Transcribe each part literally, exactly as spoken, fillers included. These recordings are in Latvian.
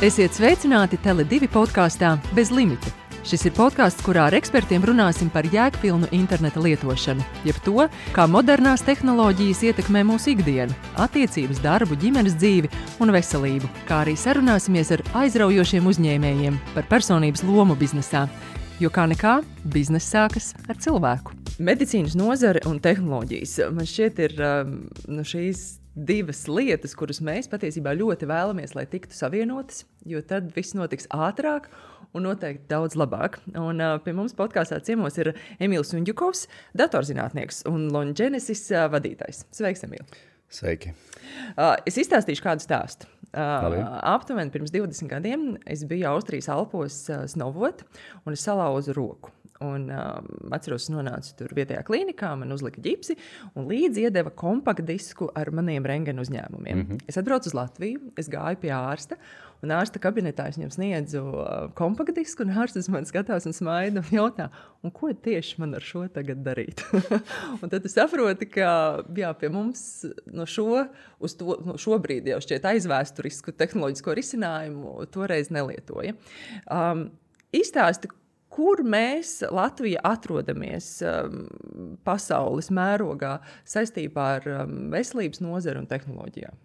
Esiet sveicināti Tele divi podkāstā Bez limita. Šis ir podkāsts, kurā ar ekspertiem runāsim par jēgpilnu interneta lietošanu, jeb to, kā modernās tehnoloģijas ietekmē mūsu ikdienu, attiecības, darbu, ģimenes dzīvi un veselību, kā arī sarunāsimies ar aizraujošiem uzņēmējiem par personības lomu biznesā. Jo kā nekā, bizness sākas ar cilvēku. Medicīnas nozare un tehnoloģijas. Man šķiet ir um, no šīs divas lietas, kuras mēs patiesībā ļoti vēlamies, lai tiktu savienotas, jo tad viss notiks ātrāk un noteikti daudz labāk. Un uh, pie mums podkāstā ciemos ir Emīls Unģukovs, datorzinātnieks un Longenesis uh, vadītājs. Sveiks, Emīl! Sveiki! Uh, es izstāstīšu kādu stāstu. Uh, aptuveni pirms divdesmit gadiem es biju Austrijas Alpos uh, snovot un es salauzu roku. Un um, atceros, nonācu tur vietējā klīnikā, man uzlika ģipsi un līdzi iedeva kompaktdisku ar maniem rentgena uzņēmumiem. Mm-hmm. Es atbraucu uz Latviju, es gāju pie ārsta un ārsta kabinetā es viņam sniedzu uh, kompaktdisku un ārsts man skatās un smaida un jautā, un ko tieši man ar šo tagad darīt? Un tad tu saproti, ka jā, pie mums no šo, uz to, no šobrīd jau šķiet aizvēsturisku tehnoloģisko risinājumu toreiz nelietoja. Um, izstāsti, kur mēs Latvija atrodamies um, pasaules mērogā saistībā ar um, veselības nozari un tehnoloģijām?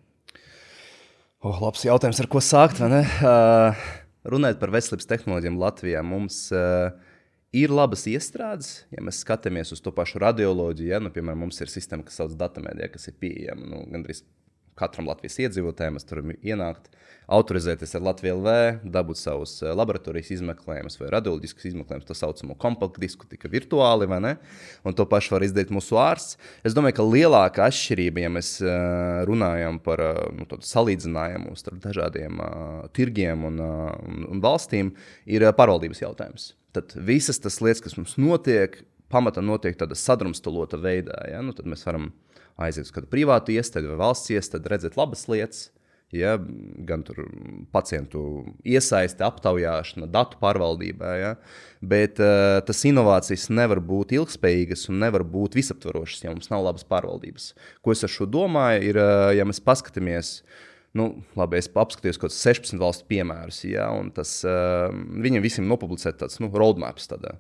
Oh, labs jautājums, ar ko sākt, vai ne? Uh, runājot par veselības tehnoloģijām Latvijā, mums uh, ir labas iestrādes, ja mēs skatāmies uz to pašu radioloģiju, ja? Nu, piemēram, mums ir sistēma, kas sauc datamēdija, kas ir pieejama, nu, gandrīz katram Latvijas iedzīvotājiem, mēs tur ienākt, autorizēties ar Latviju L V, dabūt savus laboratorijas izmeklējumus vai radioloģiskus izmeklējumus, to saucamo kompaktdisku, tika virtuāli, vai ne? Un to pašu var izdarīt mūsu ārsts. Es domāju, ka lielāka atšķirība, ja mēs uh, runājam par uh, nu, tādu salīdzinājumu starp dažādiem uh, tirgiem un, uh, un, un valstīm, ir uh, pārvaldības jautājums. Tad visas tas lietas, kas mums notiek, pamatā notiek tāda sadrumstalota veidā, ja? Nu, tad mēs varam aiziet uz kādu privātu iestādi vai valsts iestādi, redzēt labas lietas, ja, gan tur pacientu iesaisti, aptaujāšana, datu pārvaldībā, ja, bet uh, tas inovācijas nevar būt ilgspējīgas un nevar būt visaptvarošas, ja mums nav labas pārvaldības. Ko es ar šo domāju, ir, uh, ja mēs paskatāmies, nu, labi, es apskatījos kaut sešpadsmit valstu piemērus, ja, un tas, uh, viņiem visiem nopublicēt tāds, nu, roadmaps tādā.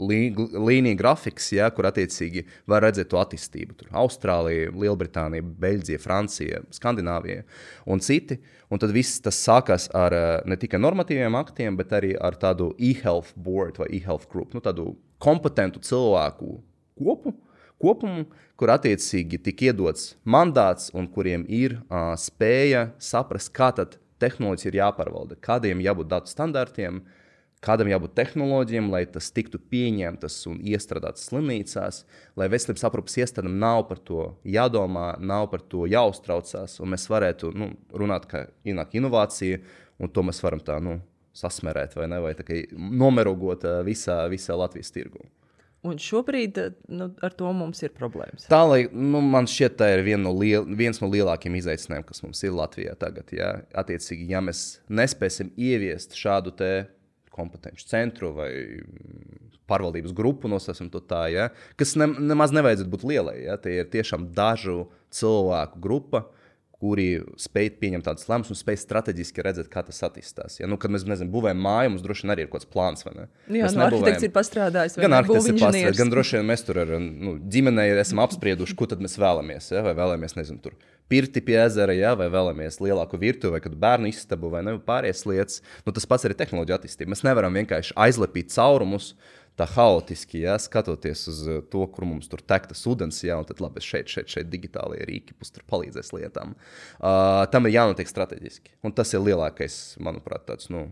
Līnija grafiks, ja, kur attiecīgi var redzēt to attīstību. Tur Austrālija, Lielbritānija, Beļģija, Francija, Skandināvija un citi. Un tad viss tas sākās ar ne tikai normatīviem aktiem, bet arī ar tādu e-health board vai e-health group, nu, tādu kompetentu cilvēku kopu, kopumu, kur attiecīgi tik iedots mandāts un kuriem ir uh, spēja saprast, kā tad tehnoloģija ir jāpārvalda, kādiem jābūt datu standartiem, kādam jābūt tehnoloģijam, lai tas tiktu pieņemtas un iestrādātas slimnīcās, lai veselības aprūpes iestādēm nav par to jādomā, nav par to jāuztraucās, un mēs varētu nu, runāt, ka ienāk inovācija, un to mēs varam tā nu, sasmerēt vai ne, vai tā kā nomerogot visā, visā Latvijas tirgu. Un šobrīd nu, ar to mums ir problēmas. Tā, lai, nu, man šķiet, tā ir vien no liel, viens no lielākiem izaicinājumiem, kas mums ir Latvijā tagad. Ja? Attiecīgi, ja mēs nespēsim ieviest šādu te kompetenci centru vai pārvaldības grupu, nosaucam to tā, ja? Kas ne, nemaz nevajadzētu būt lielai. Ja? Tie ir tiešām dažu cilvēku grupa, kuri spēj pieņemt tādas lēmumus un spēj strateģiski redzēt, kā tas attīstās. Ja? Nu, kad mēs, nezinu, būvējam māju, mums droši vien arī ir kaut kāds plāns, vai ne? Jā, mēs nu, arhitekts ir pastrādājis, vai gan ne, arhitekts ir pastrādājis, gan būvinženieris. droši vien mēs tur ar nu, ģimenei esam apsprieduši, ko tad mēs vēlamies, ja? Vai vēlamies, nezinu, tur pirti pie ezera, ja? Vai vēlamies lielāku virtuvi, vai kādu bērnu istabu, vai ne, pārējās lietas. Nu, tas pats arī tehnoloģija attīstība. Mēs nevaram vienkārši aizlepīt caurumus, tā haotiski, ja, skatoties uz to, kur mums tur tek tas ūdens, ja, un tad labi, šeit, šeit, šeit digitālie rīki pus tur palīdzēs lietām. Uh, tam ir jānotiek strateģiski. Un tas ir lielākais, manuprāt, tāds, nu,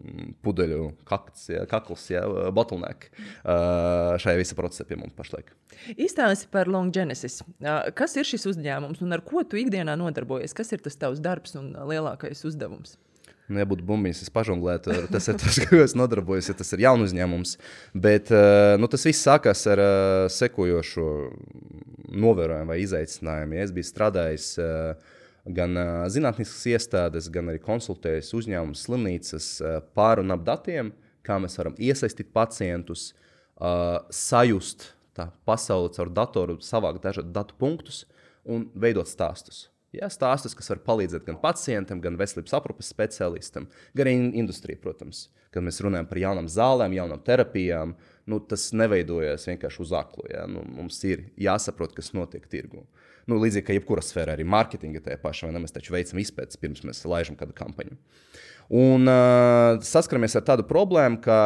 pudeļu kakls, ja, kakls, ja, bottleneck uh, šajā visa procesā pie mums pašlaik. Izstāsti par Longenesis. Uh, kas ir šis uzņēmums un ar ko tu ikdienā nodarbojies? Kas ir tas tavs darbs un lielākais uzdevums? Nu, ja būtu bumbiņas, es pažonglētu, tas ir tas, ko es nodarbojos, ja tas ir jaunu uzņēmums. Bet nu, tas viss sākās ar sekojošo novērojumu vai izaicinājumu. Ja es biju strādājis gan zinātniskas iestādes, gan arī konsultējis uzņēmumus, slimnīcas pār un ap datiem, kā mēs varam iesaistīt pacientus, sajust tā pasauli caur datoru, savākt dažādu datu punktus un veidot stāstus. Jā, stāstus, kas var palīdzēt gan pacientam, gan veselības aprūpes speciālistam, gan arī industrijai, protams. Kad mēs runājam par jaunām zālēm, jaunām terapijām, nu, tas neveidojas vienkārši uz aklu. Ja? Nu, mums ir jāsaprot, kas notiek tirgu. Nu, līdzīgi kā jebkura sfēra, arī mārketinga tajā pašā, vai ne? Mēs taču veicam izpētes, pirms mēs laižam kādu kampaņu. Un uh, saskaramies ar tādu problēmu, ka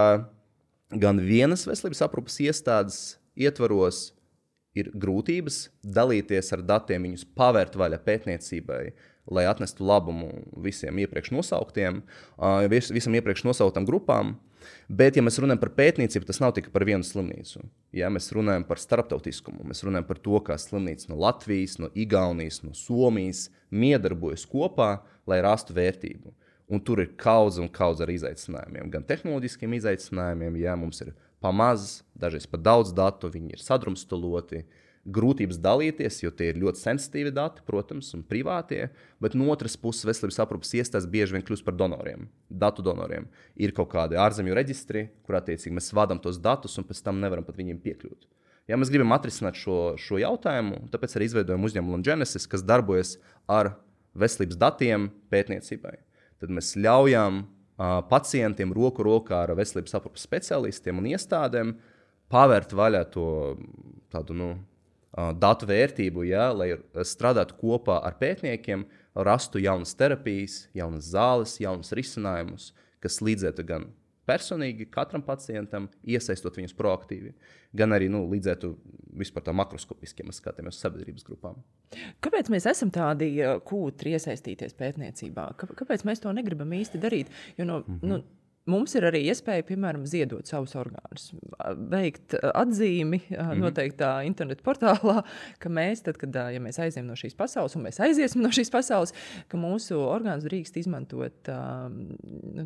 gan vienas veselības aprūpes iestādes ietvaros ir grūtības dalīties ar datiem, viņus pavērt vaļā pētniecībai, lai atnestu labumu visiem iepriekš nosauktiem, uh, vis, visam iepriekš nosauktām grupām. Bet, ja mēs runājam par pētniecību, tas nav tikai par vienu slimnīcu. Ja mēs runājam par starptautiskumu, mēs runājam par to, kā slimnīca no Latvijas, no Igaunijas, no Somijas miedarbojas kopā, lai rastu vērtību. Un tur ir kaudz un kaudz ar izaicinājumiem, gan tehnoloģiskiem izaicinājumiem, ja mums ir pamaz, dažreiz pat daudz datu, viņi ir sadrumstaloti, grūtības dalīties, jo tie ir ļoti sensitīvi dati, protams, un privātie, bet no otras puses veselības aprūpes iestādes bieži vien kļūst par donoriem, datu donoriem. Ir kaut kādi ārzemju reģistri, kur attiecīgi mēs vadām tos datus un pēc tam nevaram pat viņiem piekļūt. Ja mēs gribam atrisināt šo, šo jautājumu, tāpēc arī izveidojam uzņēmumu Longenesis, kas darbojas ar veselības datiem pētniecībai. Tad mēs ļaujam uh, pacientiem roku rokā ar veselības aprūpes speciālistiem un iestādēm pavērt vaļā to tādu, nu, uh, datu vērtību, ja, lai strādātu kopā ar pētniekiem, rastu jaunas terapijas, jaunas zāles, jaunas risinājumus, kas līdzētu gan personīgi katram pacientam, iesaistot viņus proaktīvi, gan arī nu, līdzētu vispār tā makroskopiski, ja mēs skatāmies uz sabiedrības grupām. Kāpēc mēs esam tādi kūtri iesaistīties pētniecībā? Kāpēc mēs to negribam īsti darīt? Jo no, mm-hmm. nu, mums ir arī iespēja, piemēram, ziedot savus orgānus, veikt atzīmi mm-hmm. noteiktā interneta portālā, ka mēs, tad, kad ja mēs aiziem no šīs pasaules, un mēs aiziesim no šīs pasaules, ka mūsu orgānus drīkst izmantot um, nu,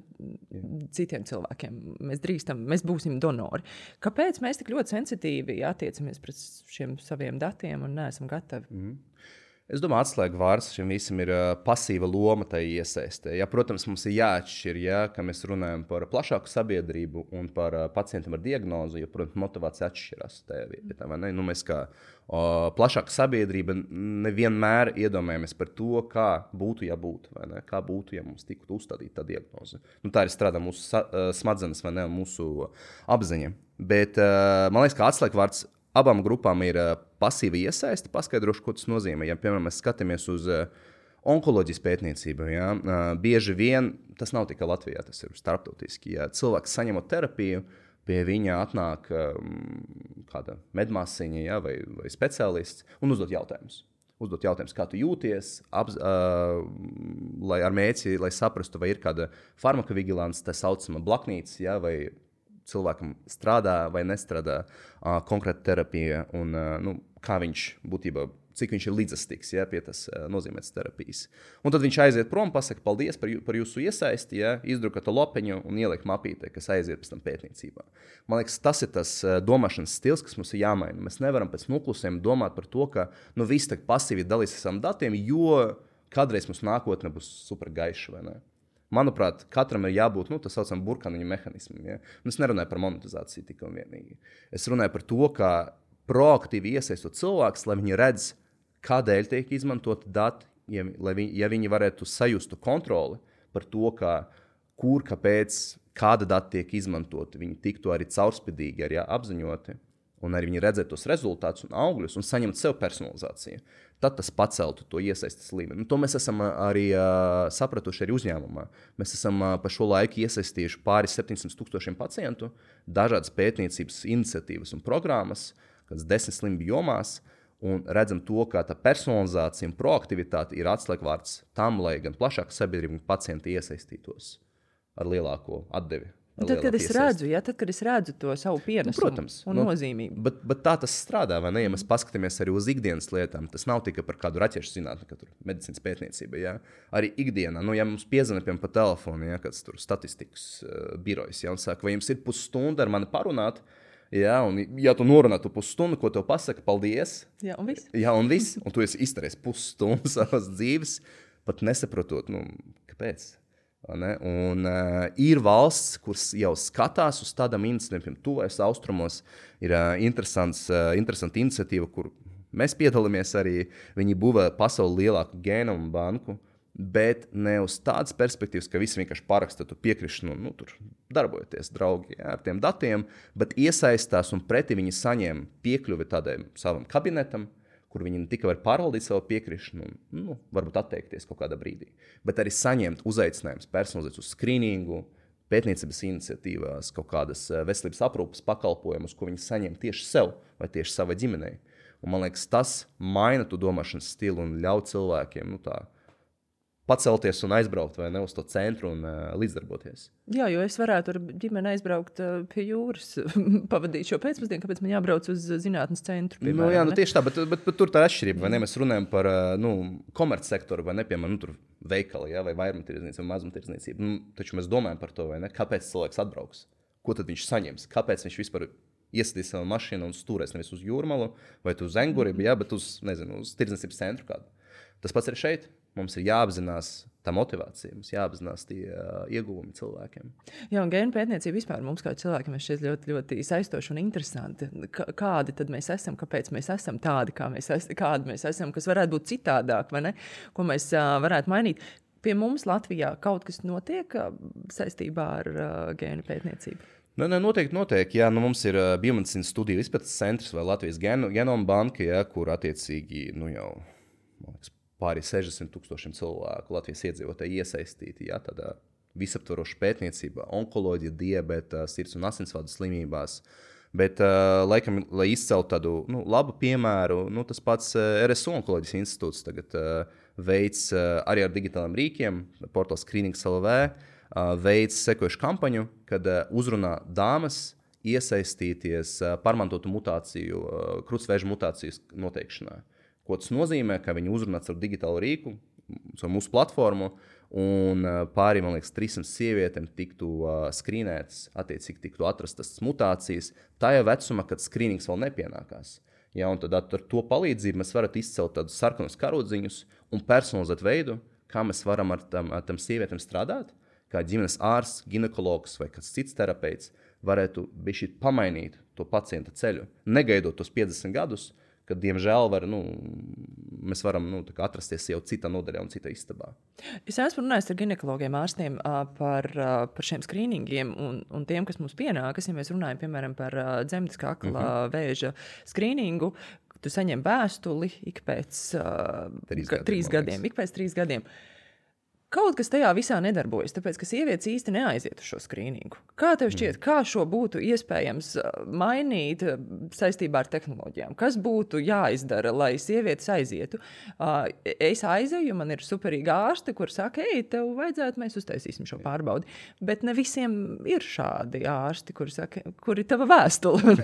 citiem cilvēkiem. Mēs drīkstam, mēs būsim donori. Kāpēc mēs tik ļoti sensitīvi attiecamies pret šiem saviem datiem un neesam gatavi? Mm-hmm. Es domāju, atslēga vārds šim visam ir uh, pasīva loma tai iesaistē. Ja, protams, mums ir jāatšķir, ja, ka mēs runājam par plašāku sabiedrību un par uh, pacientiem ar diagnozi, jo, protams, motivācija atšķirās tajā vietā. Vai ne? Nu, mēs kā uh, plašāka sabiedrība nevienmēr iedomājamies par to, kā būtu, ja būtu, vai ne? Kā būtu, ja mums tiktu uzstādīta tā diagnoze. Nu, tā arī strādā mūsu sa- uh, smadzenes, vai ne, mūsu apziņa. Bet uh, man liekas, ka atslēga vārds abām grupām ir uh, pasīva iesaiste. Paskaidrošu, ko tas nozīmē. Ja, piemēram, mēs skatāmies uz uh, onkoloģijas pētniecību, ja, uh, bieži vien tas nav tikai Latvijā, tas ir starptautiski. Ja cilvēks saņemot terapiju, pie viņa atnāk um, kāda medmāsiņa, ja, vai, vai speciālists un uzdot jautājumus. Uzdot jautājumus, kā tu jūties, apz, uh, lai ar mērķi, lai saprastu, vai ir kāda farmakovigilants, tā saucama blaknīca, ja, vai cilvēkam strādā vai nestrādā uh, konkrēta terapija un uh, nu, kā viņš būtībā, cik viņš ir līdzestīgs, ja, pie tas uh, nozīmētas terapijas. Un tad viņš aiziet prom, pasaka paldies par, jū, par jūsu iesaisti, ja, izdruka to lopeņu un ieliek mapītē, kas aiziet pēc tam pētniecībā. Man liekas, tas ir tas uh, domāšanas stils, kas mums ir jāmaina. Mēs nevaram pēc noklusiem domāt par to, ka nu, viss tak pasīvi dalīs ar saviem datiem, jo kādreiz mums nākotne būs super gaiša, vai ne? Manuprāt, katram ir jābūt nu, tā saucamam burkāniņu mehānismam. Ja? Un es nerunāju par monetizāciju tikai un vienīgi. Es runāju par to, kā proaktīvi iesaistot cilvēkus, lai viņi redz, kādēļ tiek izmantoti dati, ja, lai viņi, ja viņi varētu sajustu kontroli par to, kā, kur, kāpēc, kāda dati tiek izmantoti. Viņi tiktu arī caurspīdīgi arī apziņoti, un arī viņi redzētu tos rezultātus un augļus un saņemt sev personalizāciju. Tad tas paceltu to iesaistes līmeni. Un to mēs esam arī uh, sapratuši arī uzņēmumā. Mēs esam uh, pa šo laiku iesaistījuši pāri septiņsimt tūkstošiem pacientu, dažādas pētniecības iniciatīvas un programmas, kādas desmit slimību jomās, un redzam to, ka tā personalizācija un proaktivitāte ir atslēgvārds tam, lai gan plašāka sabiedrība un pacienti iesaistītos ar lielāko atdevi. Tad, kad es redzu, ja, tad, kad es redzu to savu pienesumu, nu, protams, un nu, nozīmību. Bet, bet tā tas strādā, vai ne? Ja mēs paskatāmies arī uz ikdienas lietām, tas nav tikai par kādu raķešu zinātni, ka tur medicīnas pētniecība, ja? Arī ikdienā, nu, ja mums piezvana piemēram pa telefonu, ja, kāds tur statistikas uh, birojas, ja, un saka, vai jums ir pusstunda ar mani parunāt, ja, un ja tu norunā tu pusstundu, ko tev pasaka, paldies. Jā, un viss. Jā, un viss, un tu esi izturējis pusstundu savas dzīves, pat nesaprotot, nu, kāpēc. Un, uh, ir valsts, kuras jau skatās uz tādām iniciatīvām, tuvējos austrumos. Ir uh, interesants, uh, interesanta iniciatīva, kur Mēs piedalāmies arī, viņi būvē pasauli lielāku genomu banku, bet ne uz tādas perspektīvas, ka visi vienkārši paraksta tu piekrišanu, nu, tur darbojoties draugi jā, ar tiem datiem, bet iesaistās un pretī viņi saņem piekļuvi tādiem savam kabinetam, kur viņi ne tikai var pārvaldīt savu piekrišanu un, nu, varbūt atteikties kaut kādā brīdī, bet arī saņemt uzaicinājums personalizēt uz skrīningu, pētniecības iniciatīvās, kaut kādas veselības aprūpes pakalpojumus, ko viņi saņem tieši sev vai tieši savai ģimenei. Un man liekas, tas maina tu domāšanas stilu un ļauj cilvēkiem, nu tā, pacelties un aizbraukt vai ne uz to centru un uh, līdzdarboties. Jā, jo es varētu ar ģimeni aizbraukt uh, pie jūras, pavadīt šo pēcpusdienu, kāpēc man jābrauc uz zinātnes centru, piemēram. Nu, jā, nu ne? tieši tā, bet, bet, bet tur tā ir atšķirība, vai ne? Mēs runājam par uh, nu, komercsektoru, vai ne, piemēram, nu, tur veikali, jā, vai vairumtirdzniecība, vai mazumtirdzniecība. Nu, taču mēs domājam par to, vai ne? Kāpēc cilvēks atbrauks? Ko tad viņš saņems? Kāpēc viņš vispār iesadīs savu mašīnu un stūrēs nevis uz Jūrmalu vai uz Enguribu, jā, bet uz, nezinu, uz tirdzniecības centru kādu. Tas pats ir šeit. Mums ir jāapzinās tā motivācija, mums jāapzinās tie uh, ieguvumi cilvēkiem. Jā, un gēnu pētniecība vispār mums kā cilvēkiem šķiet ļoti, ļoti saistoši un interesanti. K- kādi tad mēs esam, kāpēc mēs esam tādi, kā mēs esam, kādi mēs esam, kas varētu būt citādāk, vai ne? Ko mēs uh, varētu mainīt. Pie mums Latvijā kaut kas notiek uh, saistībā ar uh, gēnu pētniecību? Ne, ne, noteikti, noteikti. Jā, nu mums ir uh, biomedicīnas studiju izpētes centrs vai Latvijas geno, genoma banka, jā, kur attiecīgi nu jau, man liekas, pāri sešdesmit tūkstošiem cilvēku Latvijas iedzīvotāji iesaistīti jā, tādā visaptvaroša pētniecībā, onkoloģija, diabēta, sirds un asinsvadu slimībās. Bet, uh, laikam, lai izceltu tādu nu, labu piemēru, nu, tas pats uh, R S U onkoloģijas institūts tagad uh, veids uh, arī ar digitāliem rīkiem, portāls Screenings L V, uh, veids sekojušu kampaņu, kad uh, uzrunā dāmas iesaistīties uh, pārmantotu mutāciju, uh, krūtsvēža mutācijas noteikšanā. Ko tas nozīmē, ka viņi uzrunāts ar digitālu rīku, ar mūsu platformu, un pārī, man liekas, trīssimt sievietēm tiktu uh, skrīnētas, attiecīgi tiktu atrastas mutācijas, tajā vecumā, kad skrīnings vēl nepienākās. Ja, un tad ar to palīdzību mēs varam izcelt tādus sarkanus karodziņus un personalizēt veidu, kā mēs varam ar tam, ar tam sievietēm strādāt, kā ģimenes ārsts, ginekologs vai kāds cits terapeits varētu bišķi pamainīt to pacienta ceļu, negaidot tos piecdesmit gadus, kad, diemžēl, var, nu, mēs varam nu, atrasties jau citā nodaļā un citā istabā. Es esmu runājis ar ginekologiem, ārstiem par, par šiem skrīningiem un, un tiem, kas mums pienākas. Ja mēs runājam, piemēram, par dzemdes kakla uh-huh. vēža skrīningu, tu saņem vēstuli ik pēc uh, trīs, ga, gadiem, trīs gadiem. Ik pēc trīs gadiem. Kaut kas tajā visā nedarbojas, tāpēc, ka sievietes īsti neaiziet uz šo skrīningu. Kā tev šķiet, kā šo būtu iespējams mainīt saistībā ar tehnoloģijām? Kas būtu jāizdara, lai sievietes aizietu? Es aizēju, man ir superīga ārste, kur saka, ej, tev vajadzētu, mēs uztaisīsim šo pārbaudi. Bet ne visiem ir šādi ārsti, kuri saka, kur ir tava vēstule?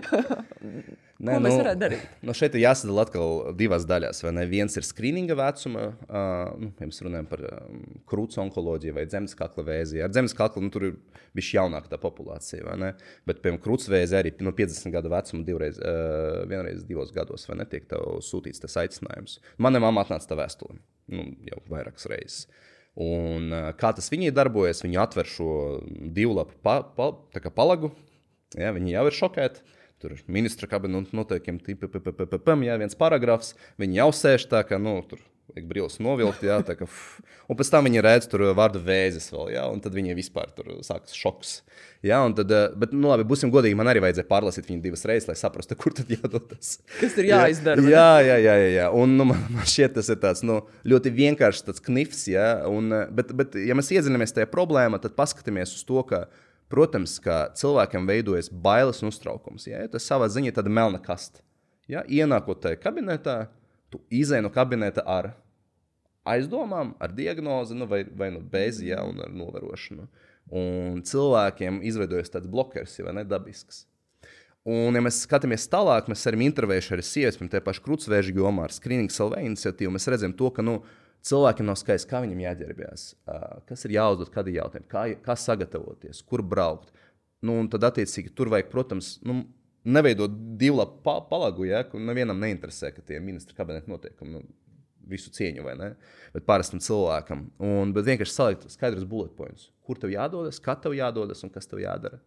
Nē, ko mēs nu, varētu darīt? Nu šeit ir jāsadala atkal divās daļās. Vai ne? Viens ir skrīninga vecuma, uh, nu, ja mēs runājam par um, krūts onkoloģiju vai dzemdes kakla vēzi. Ar dzemdes kakla nu, tur ir bišķi jaunāka tā populācija, vai ne? Bet, piemēram, krūts vēzi arī no piecdesmit gadu vecuma divreiz, uh, vienreiz divos gados, vai netiek tev sūtīts tas aicinājums. Manai mamma atnāca tā vēstuli, nu, jau vairākas reizes. Un uh, kā tas viņai darbojas, viņi atver šo divlapu pa, pa, tā kā palagu, ja, viņi jau ir šokēti. Tur ministra kabineta noteikiem, jā, viens paragrafs, viņi jau sēž tā, ka, nu, tur liek brīvs novilkt, jā, tā ka, un pēc tam viņi redz tur vārdu vēzis vēl, jā, un tad viņi vispār tur sākas šoks, jā, un tad, bet, nu, labi, būsim godīgi, man arī vajadzēja pārlasīt viņu divas reizes, lai saprastu, kur tad jādodas. Kas ir jāizdara? Jā, jā, jā, jā, jā, un, nu, man šķiet, tas ir tāds, nu, ļoti vienkāršs tāds knifs, jā, un, bet, bet, ja mēs iedzinamies tajā problēmā, tad paskatāmies uz to, ka protams, ka cilvēkam veidojas bailes un uztraukums. Ja? Tas savā ziņā ir tāda melna kasta. Ja? Ienākot tajā kabinetā, tu izēj no kabineta ar aizdomām, ar diagnozi, nu, vai, vai nu bez, ja, un ar novērošanu. Un cilvēkiem izveidojas tāds blokers, vai ne, dabisks. Un, ja mēs skatāmies tālāk, mēs esam intervējuši arī sievietes, tie paši krūtsvēža jomā ar Screenings L V iniciatīvu, mēs redzam to, ka, nu, cilvēkiem nav skaidrs, kā viņam jāģērbjās, kas ir jāuzdod, kādi jautājumi, kā, kā sagatavoties, kur braukt. Nu, un tad, attiecīgi, tur vajag, protams, nu, neveidot divlapu pa, palagu, ja, ka nevienam neinteresē, ka tie ministra kabineta notiekumi, nu, visu cieņu, vai ne, bet parastam cilvēkam. Un, bet vienkārši salikt skaidrs bullet points, kur tev jādodas, kā tev jādodas un kas tev jādara.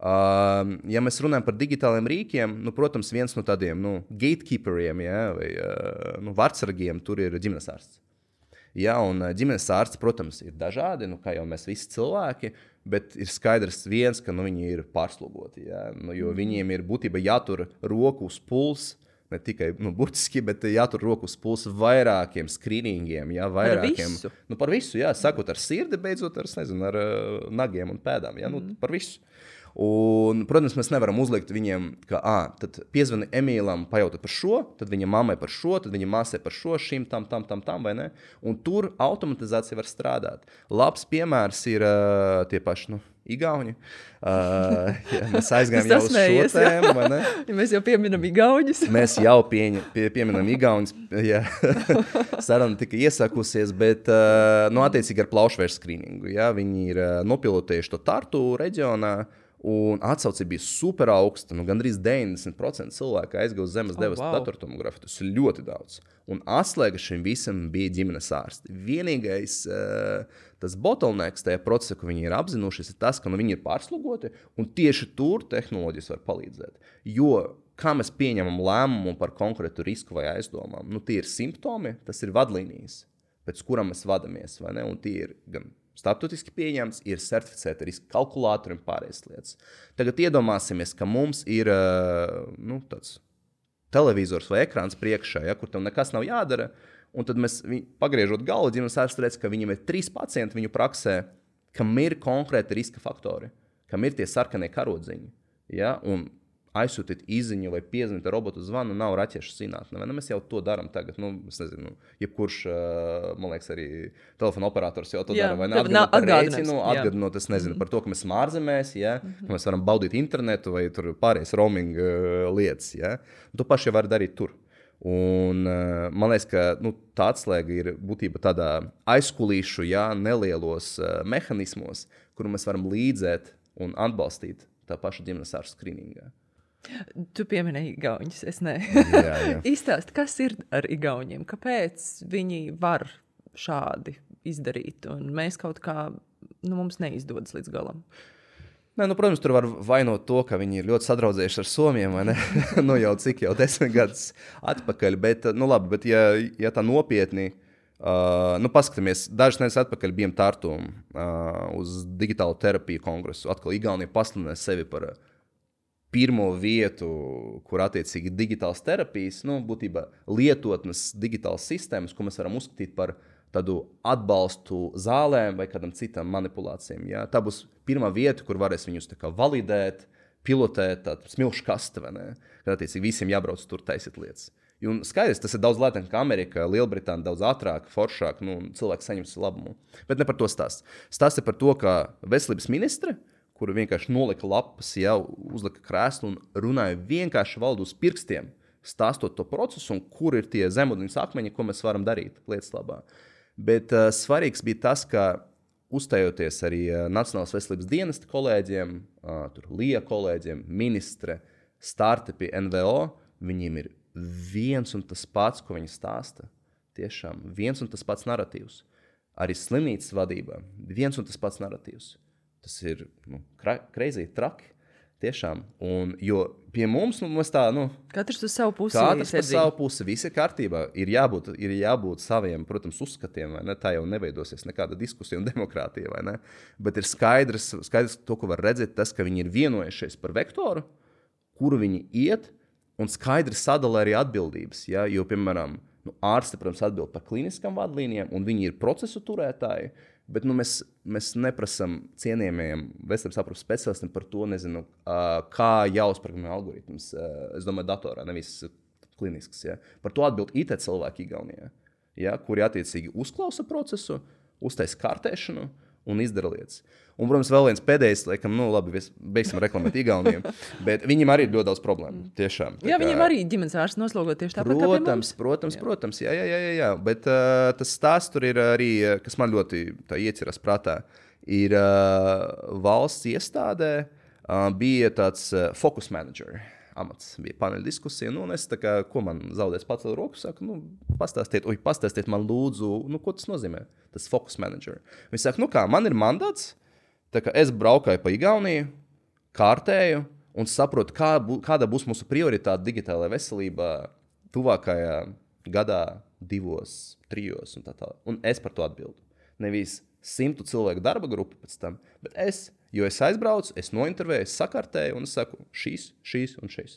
Uh, ja mēs runājam par digitāliem rīkiem, nu, protams, viens no tādiem nu, gatekeeperiem, ja, vai uh, nu, vārdsargiem tur ir ģimenes ārsts. Ja, un ģimenes ārsts, protams, ir dažādi, nu, kā jau mēs visi cilvēki, bet ir skaidrs viens, ka nu, viņi ir pārslogoti. Ja, nu, jo viņiem ir būtībā jātur roku uz pulsa, ne tikai nu, burtiski, bet jātur roku uz pulsa vairākiem skrīningiem. Ja, vairākiem, par visu? Nu, par visu, jā, sakot ar sirdi, beidzot ar, nezinu, ar uh, nagiem un pēdām. Ja, nu, mm. Par visu. Un, protams, mēs nevaram uzlikt viņiem, ka, ah, tad piezvani Emīlam, pajautāt par šo, tad viņa mammai par šo, tad viņa māsai par šo, šim, tam, tam, tam, tam, vai ne? Un tur automatizācija var strādāt. Labs piemērs ir uh, tie paši, nu, Igauņi. Uh, ja, mēs aizgājām jau uz šo tēmu, vai ne? Ja mēs jau pieminam Igauņus. Mēs jau pieņa, pie, pieminam Igauņus, ja saruna tika iesakusies, bet, uh, nu, attiecīgi ar plaušvērs skrīningu, ja, viņi ir uh, nopilotējuši to Tartu reģionā, un atsauce bija super augsta. Nu, gandrīz deviņdesmit procenti cilvēku aizgāja uz zemes devas oh, wow. datortomogrāfiju. Tas ir ļoti daudz. Un atslēga šim visam bija ģimenes ārsti. Vienīgais uh, tas bottlenecks tajā procesā, ko viņi ir apzinušies, ir tas, ka nu, viņi ir pārslogoti, un tieši tur tehnoloģijas var palīdzēt. Jo, kā mēs pieņemam lēmumu par konkrētu risku vai aizdomām, nu, tie ir simptomi, tas ir vadlīnijas, pēc kurām mēs vadamies, vai ne? Un tie ir gan starptautiski pieņemts, ir certificēta riska kalkulātori un pārējās lietas. Tagad iedomāsimies, ka mums ir nu, tāds televizors vai ekrāns priekšā, ja, kur tam nekas nav jādara, un tad mēs viņ, pagriežot galvu, ģimenes ārsts redz, ka viņam ir trīs pacienti viņu praksē, kam ir konkrēti riska faktori, kam ir tie sarkanie karodziņi. Ja, un aizsūtīt izziņu vai piezvanīt robotu zvanu nav raķešu zinātne. Nu, mēs jau to darām tagad. Nu, es nezinu, jebkurš, man liekas, arī telefona operators jau to jā, dara. Vai ne? Atgadinot par rēķinu, atgadinot, es nezinu, par to, ka mēs esam ārzemēs, ja? mm-hmm. ka mēs varam baudīt internetu vai tur pārējais roaming uh, lietas. Ja? To paši jau var darīt tur. Un uh, man liekas, ka nu, tā atslēga ir būtība tādā aizkulīšu, ja, nelielos uh, mehanismos, kuru mēs varam līdzēt un atbalstīt tā paša ģimenes ārsta skrīningā. Tu pieminēji Igauņus, es ne. Jā, jā. Izstāst, kas ir ar Igauņiem? Kāpēc viņi var šādi izdarīt? Un mēs kaut kā, nu, mums neizdodas līdz galam. Nē, nu, protams, tur var vainot to, ka viņi ir ļoti sadraudzējuši ar Somiem, vai ne? nu, jau cik jau desmit gadus atpakaļ. Bet, nu, labi, bet ja, ja tā nopietni, uh, nu, paskatāmies, dažas nedēļas atpakaļ bijām Tartu uh, uz digitālu terapiju kongresu. Atkal Igaunija pasludināja sevi par pirmo vietu, kur attiecīgi digitālas terapijas, nu, būtībā lietotnes digitālas sistēmas, ko mēs varam uzskatīt par tādu atbalstu zālēm vai kādam citam manipulācijām. Ja? Tā būs pirmā vieta, kur varēs viņus tā kā validēt, pilotēt, tādu smilšu kaste, vai ne? Kad attiecīgi visiem jābrauc tur taisīt lietas. Un skaidrs, tas ir daudz lētāk kā Amerika, Lielbritānija daudz ātrāk, foršāk, nu, cilvēks saņems labumu. Bet ne par to stāst. Stāst ir par to, ka veselības ministre, kuru vienkārši nolika lapas, jau uzlika krēslu un runāja vienkārši valdu uz pirkstiem, stāstot to procesu un kur ir tie zemūdens akmeņi, ko mēs varam darīt lietas labā. Bet uh, svarīgs bija tas, ka uzstājoties arī uh, Nacionālās veselības dienesta kolēģiem, uh, tur Lija kolēģiem, ministre, startupi, N V O, viņiem ir viens un tas pats, ko viņi stāsta. Tiešām viens un tas pats naratīvs. Arī slimnīcas vadībā viens un tas pats naratīvs. Tas ir nu, crazy, traki, tiešām. Un, jo pie mums, nu, mēs tā, nu... Katrs uz savu pusi. Katrs uz savu pusi, visi ir kārtībā. Ir jābūt, ir jābūt saviem, protams, uzskatiem, vai ne? Tā jau neveidosies nekāda diskusija un demokrātija, vai ne? Bet ir skaidrs, skaidrs to, ko var redzēt, tas, ka viņi ir vienojušies par vektoru, kuru viņi iet, un skaidri sadala arī atbildības. Ja? Jo, piemēram, nu, ārsti, protams, atbild par kliniskām vadlīnijām, un viņi ir procesu turētāji, bet nu, mēs, mēs neprasam cienījamajiem veselības aprūpes specialistiem par to, nezinu, uh, kā jāuzprogrammē algoritms. Uh, es domāju, datorā, nevis klinisks. Ja? Par to atbild I T cilvēki Igaunijā, ja? Kuri attiecīgi uzklausa procesu, uztaisa kārtēšanu un izdara lietas. Un, protams, vēl viens pēdējais, laikam, nu, labi, beigsim reklamēt Igauniem, bet viņiem arī ir ļoti daudz problēmu, tiešām. Jā, kā... viņiem arī ģimenes ārsts noslogot tieši tāpat protams, kā pie mums. Protams, jā. protams, jā, jā, jā, jā, bet uh, tas stāsts tur ir arī, kas man ļoti tā ieciras prātā, ir uh, valsts iestādē, uh, bija tāds uh, focus manager amats, bija paneļa diskusija, nu, un es tā kā, ko man zaudēs pacēlu roku, saku, nu, pastāstiet, oj, pastāstiet man lūdzu, nu, ko tas nozīmē, tas focus manager. Viņi saka, nu kā, man ir mandāts, tā kā es braukāju pa Igauniju, kārtēju un saprotu, kā bū, kāda būs mūsu prioritāte digitālajā veselībā tuvākajā gadā, divos, trijos un tā tālāk. Un es par to atbildu. Nevis simtu cilvēku darba grupu pēc tam, bet es, jo es aizbraucu, es nointervēju, es sakartēju un es saku šīs, šīs un šīs.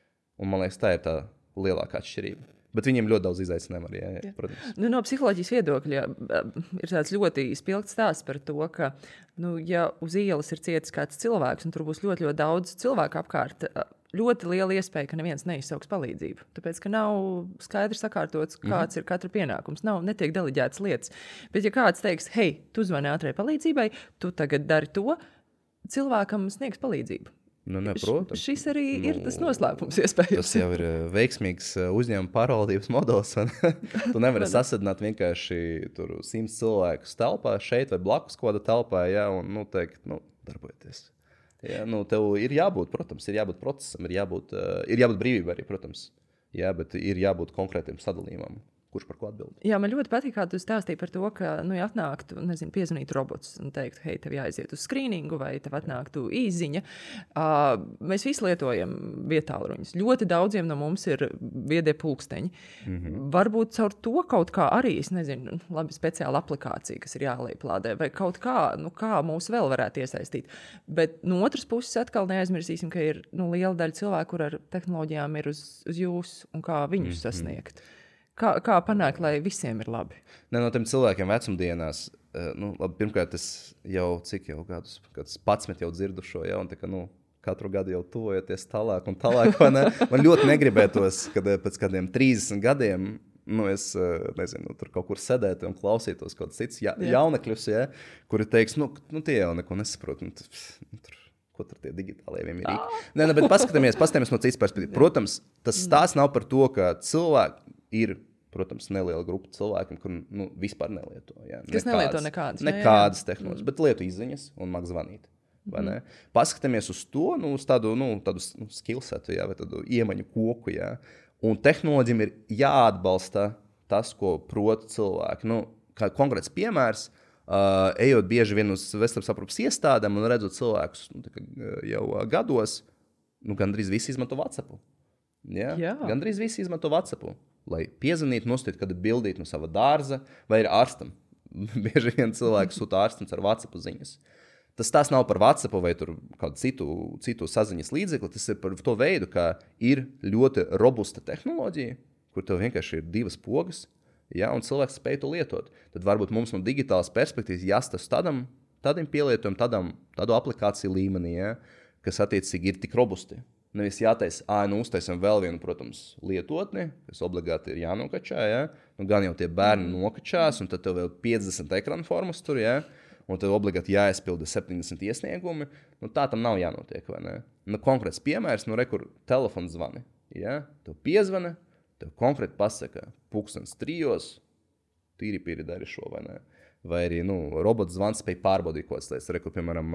Un man liekas, tā ir tā lielākā atšķirība. Bet viņiem ļoti daudz izaicinājumu arī, jā, jā, protams. Nu, no psiholoģijas viedokļa ir tāds ļoti spilgts stāsts par to, ka, nu, ja uz ielas ir cietis kāds cilvēks, un tur būs ļoti, ļoti daudz cilvēku apkārt, ļoti liela iespēja, ka neviens neizsauks palīdzību. Tāpēc, ka nav skaidrs sakārtots, kāds mm. ir katra pienākums. Nav, netiek deleģētas lietas. Bet, ja kāds teiks, hei, tu zvani ātrai palīdzībai, tu tagad dari to, cilvēkam sniegs palīdzību. Nu, ne, protams. Šis arī nu, ir tas noslēpums, iespējams. Tas jau ir veiksmīgs uzņēmuma pārvaldības modelis. Tu nevari sasadināt vienkārši tur simts cilvēkus telpā, šeit vai blakus kāda telpā, jā, un, nu, teikt, nu, darbojieties. Jā, nu, tev ir jābūt, protams, ir jābūt procesam, ir jābūt, uh, ir jābūt brīvībai arī, protams. Jā, bet ir jābūt konkrētiem sadalījumam. Kurš par ko atbild? Jā, man ļoti patīk, kā tu stāstīji par to, ka, nu, ja atnāktu, nezinu, piezvanītu robots un teiktu, hei, tev jāaiziet uz skrīningu vai tev atnāktu īziņa. Uh, mēs visi lietojam vietālruņus. Ļoti daudziem no mums ir viedie pulksteņi. Mm-hmm. Varbūt caur to kaut kā arī, es nezinu, labi, speciāla aplikācija, kas ir jālaiplādē, vai kaut kā, nu, kā mūs vēl varētu iesaistīt. Bet no otras puses atkal neaizmirsīsim, ka ir, nu, liela daļa cilvēku, kur ar tehnoloģijām ir uz, uz jūs un kā viņus mm-hmm. sasniegt. Kā, kā panākt, lai visiem ir labi? Ne, no tiem cilvēkiem vecumdienās, nu, labi, pirmkārt, es jau cik jau gadus, gadus padsmit jau dzirdu šo, ja, un tā, ka, nu, katru gadu jau tuvojoties tālāk un tālāk, vai ne? Man ļoti negribētos, kad pēc kādiem trīsdesmit gadiem, nu, es, nezinu, tur kaut kur sēdētu un klausītos kaut cits ja, jaunekļus, ja, kuri teiks, nu, nu, tie jau neko nesaprot, nu, tur, ko tur tie digitālie vienmēr ir. Nē, ne, bet paskatāmies, paskatāmies no citas perspektīvas. Protams, tas stāsts nav par to, ka cilvēki ir, protams, neliela grupa cilvēkiem, kur nu, vispār nelieto. Jā. Kas nekādas, nelieto nekādas. Nekādas tehnoloģijas, bet lieto izziņas un māk zvanīt. Vai ne? Mm. Paskatāmies uz to, nu, uz tādu, nu, tādu nu, skillsetu, jā, vai tādu iemaņu koku. Jā. Un tehnoloģiem ir jāatbalsta tas, ko prot cilvēki. Nu, kā konkrēts piemērs, uh, ejot bieži vien uz veselības aprūpes iestādēm un redzot cilvēkus nu, tā, jau gados, nu, gandrīz visi izmanto WhatsAppu. Jā? Jā. Gandrīz visi izmanto WhatsAppu. Lai piezvanītu, nostīt kādu bildīti no sava dārza, vai ir ārstam. Bieži vien cilvēki sūta ārstam ar WhatsApp ziņas. Tas tās nav par WhatsApp vai tur kādu citu, citu saziņas līdzekli, tas ir par to veidu, ka ir ļoti robusta tehnoloģija, kur tev vienkārši ir divas pogas, ja, un cilvēks spēj to lietot. Tad varbūt mums no digitālas perspektīvas jāstas tādam, tādiem pielietojumam, tādam, tādu aplikāciju līmenī, ja, kas attiecīgi ir tik robusti. Nevis jātais, ā, nu uztaisam vēl vienu, protams, lietotni, kas obligāti ir jānokačā, ja? Nu, gan jau tie bērni nokačās, un tad tev vēl piecdesmit ekrāna formas tur, ja? Un tev obligāti jāizpilda septiņdesmit iesniegumi. Nu, tā tam nav jānotiek, vai ne? Nu, konkrēts piemērs, nu, re, kur telefons zvani, ja? Tev piezvana, tev konkrēti pasaka, pulkstens trijos, tīri pīri dari šo, vai ne? Vai arī, nu, robots zvans spēj pārbaudīt kaut kāds lietas. Rekur, piemēram,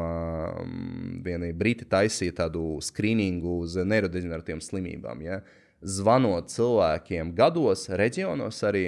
vieni briti taisīja tādu skrīningu uz neirodeģeneratīvām slimībām, ja? Zvanot cilvēkiem gados, reģionos arī,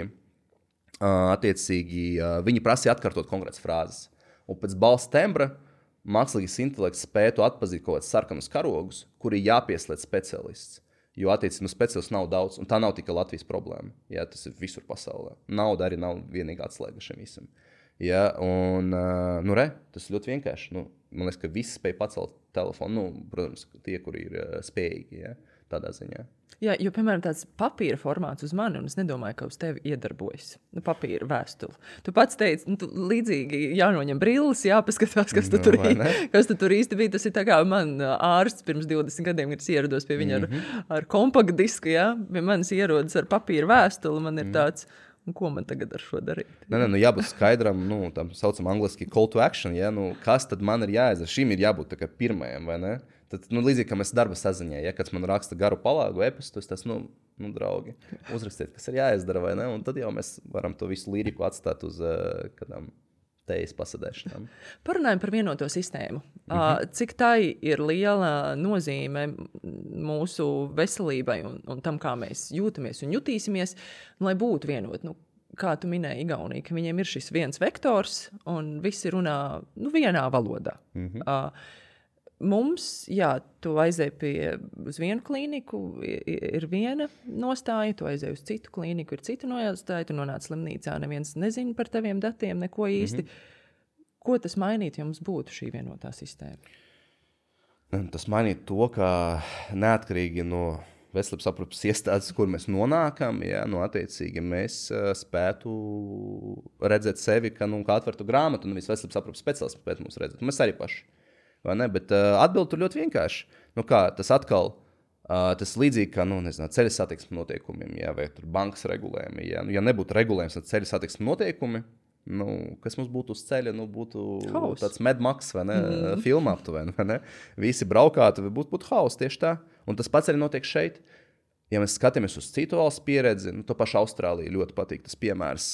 attiecīgi, viņi prasīja atkārtot konkrētas frāzes. Un pēc balss tembra mākslīgais intelekts spētu atpazīt kaut kādus sarkanus karogus, kuri jāpieslēdz speciālists. Jo, attiecīgi, nu, speciālists nav daudz, un tā nav tikai Latvijas problēma. Ja? Tas ir visur pasaulē. Nauda arī nav vienīgā atslēga šim visam. Ja, un, uh, nu, re, tas ir ļoti vienkārši. Nu, man liekas, ka visi spēj pacelt telefonu. Nu, protams, tie, kuri ir uh, spējīgi, ja, tādā ziņā. Jā, jo, piemēram, tāds papīra formāts uz mani, un es nedomāju, ka uz tevi iedarbojas. Nu, papīra vēstuli. Tu pats teici, nu, tu līdzīgi jānoņem brilles, jāpaskatās, kas tu, nu, tur, kas tu tur īsti bija. Tas ir tā kā man ārsts pirms divdesmit gadiem, kad es ierados pie viņa mm-hmm. ar, ar kompaktdisku, ja? Pie manis ierodas ar papīra vēstuli, man ir mm. tāds... Un ko man tagad ar šo darīt? Nē, nē, nu jābūt skaidram, nu, tam saucam angliski call to action, ja, nu, kas tad man ir jāizdara? Šim ir jābūt tā kā pirmajam, vai ne? Tad, nu, līdzīgi, kā mēs darba saziņā, ja kāds man raksta garu palāgu epistus, tas, nu, nu, draugi, uzrakstiet, kas ir jāizdara, vai ne? Un tad jau mēs varam to visu līriku atstāt uz uh, kādām tejas pasadēšanām. Parunājam par vienoto sistēmu. Mm-hmm. Uh, cik tai ir liela nozīme mūsu veselībai un, un tam, kā mēs jūtamies un jutīsimies, lai būtu vienot. Nu, kā tu minēji Igaunija, ka viņiem ir šis viens vektors un visi runā nu, vienā valodā. Mm-hmm. Uh, mums, jā, tu aizēji pie uz vienu klīniku, ir viena nostāja, tu aizēji uz citu klīniku, ir cita nostāja, tu nonāc slimnīcā, neviens nezina par taviem datiem, neko īsti. Mm-hmm. Ko tas mainītu, ja mums būtu šī vienotā sistēma? Tas mainītu to, ka neatkarīgi no veselības aprūpes iestādes, kur mēs nonākam, ja, nu, attiecīgi mēs uh, spētu redzēt sevi, ka, nu, kā atvertu grāmatu, un nevis veselības aprūpes speciālists spētu mūs redzēt. Un mēs arī paši. Vai ne? Bet uh, atbildi tur ļoti vienkārši. Nu, kā, tas atkal, uh, tas līdzīgi kā, nu, nezinu, ceļa satiksmes noteikumiem, ja, vai tur bankas regulējumi. Ja, nu, ja nebūtu regulējums ar ceļa satiksmes noteikumi, nu, kas mums būtu uz ceļa, nu, būtu haus. Tāds Mad Max, vai ne, mm. filmā aptuveni, vai ne? Visi braukātu, būtu, būtu haus tieši tā. Un tas pats arī notiek šeit. Ja mēs skatāmies uz citu valsts pieredzi, nu, to pašu Austrāliju ļoti patīk tas piemērs,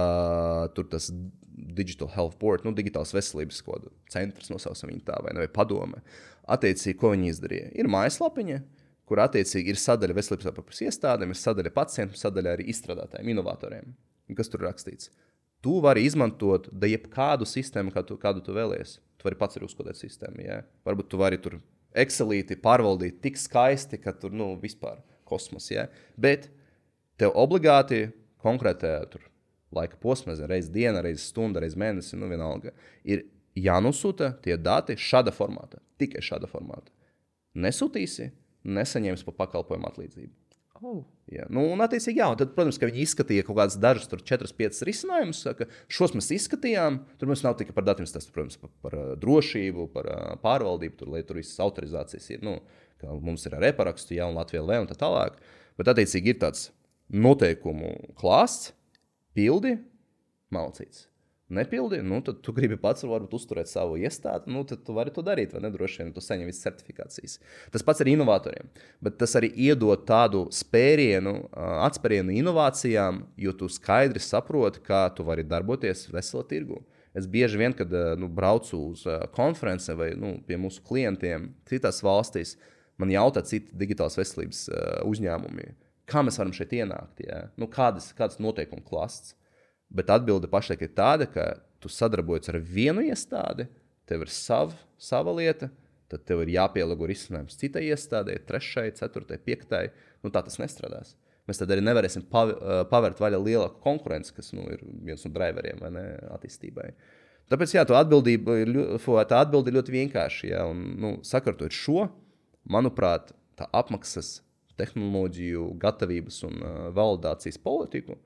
uh, tur tas Digital Health Board, nu, digitāls veselības kodu centrs, nosauksim viņu tā, vai ne, vai padome. Attiecīgi, ko viņi izdarīja? Ir mājaslapiņa, kur attiecīgi ir sadaļa veselības aprūpes iestādēm, ir sadaļa pacientu, sadaļa arī izstrādātājiem, inovatoriem. Kas tur rakstīts? Tu vari izmantot da jebkādu sistēmu, kādu, kādu tu vēlies. Tu vari pats arī uzkodēt sistēmu, jā. Varbūt tu vari tur Excelīti pārvaldīt tik skaisti, ka tur, nu, vispār kosmos, jā. Bet tev obligāti konkrētajā tur laika posmā, reiz diena, reiz stunda, reiz mēnesi, nu, vienalga, ir jānosūta tie dati šāda formāta, tikai šāda formāta. Nesūtīsi, nesaņēmis pa pakalpojumu atlīdzību. Oh. Jā, nu, un attiecīgi, jā, un tad, protams, ka viņi izskatīja kaut kādas dažas tur četras, piecas risinājumus, ka šos mēs izskatījām, tur mums nav tikai par datiem stāsts, protams, par, par drošību, par pārvaldību, tur, lai tur visas autorizācijas ir, nu, ka mums ir ar e-parakstu, jā, un Latvija L V un tā tālāk, bet attiecīgi ir tāds noteikumu klāsts, pildi, malcīts. Nepildi, nu, tad tu gribi pats varbūt uzturēt savu iestādi, nu, tad tu vari to darīt, vai ne? Droši vien tu saņem visas certifikācijas. Tas pats ar inovatoriem, bet tas arī iedod tādu spērienu, atspērienu inovācijām, jo tu skaidri saproti, kā tu vari darboties veselā tirgu. Es bieži vien, kad nu, braucu uz konference vai nu, pie mūsu klientiem citās valstīs, man jautā citi digitālas veselības uzņēmumi, kā mēs varam šeit ienākt, ja? Nu, kādas, kādas noteikumu klasts. Bet atbilde pašlaik ir tāda, ka tu sadarbojies ar vienu iestādi, tev ir sava, sava lieta, tad tev ir jāpielāgo risinājums citai iestādē, trešai, ceturtai, piektai. Nu, tā tas nestrādās. Mēs tad arī nevarēsim pav, pavērt vaļā lielāku konkurenci, kas nu, ir viens no driveriem vai ne, attīstībai. Tāpēc, jā, tā atbildība ir, tā atbilde ir ļoti vienkārši. Jā, un, nu, sakartot šo, manuprāt, tā apmaksas tehnoloģiju, gatavības un uh, validācijas politiku,